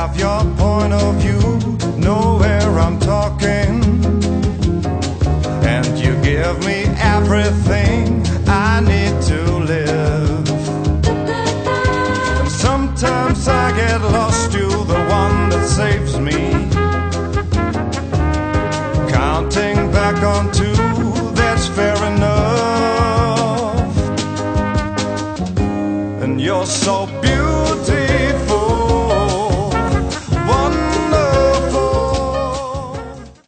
have your point of view, know where I'm talking, and you give me everything I need to live. And sometimes I get lost, you're the one that saves me, counting back on two, that's fair enough. And you're so beautiful,